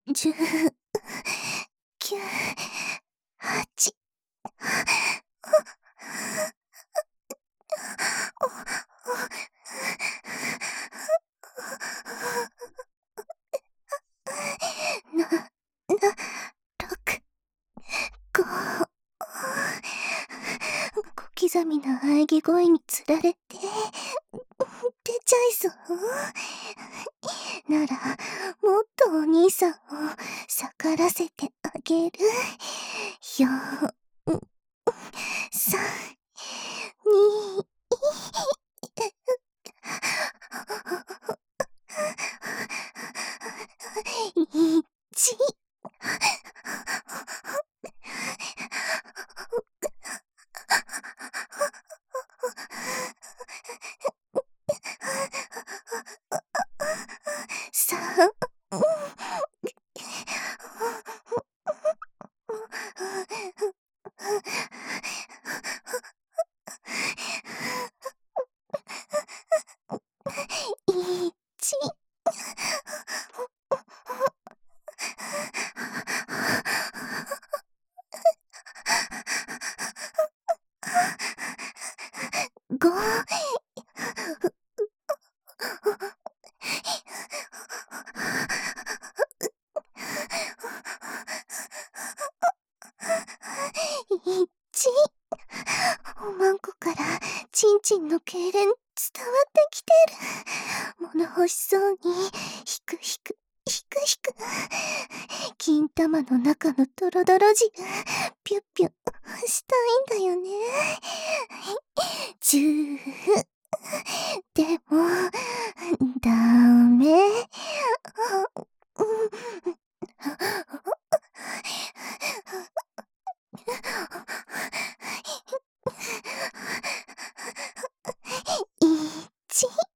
10、9、8。6、5。小刻みな喘ぎ声につられて、出ちゃいそう。なら、もっとお兄さんを逆らせてあげる。4、3、2、1。3。1。5。1。おまんこからちんちんの痙攣伝わってきてる。物欲しそうにひくひくひくひく。金玉の中のドロドロ汁ピュッピュッしたいんだよね。10。でもダメ。1。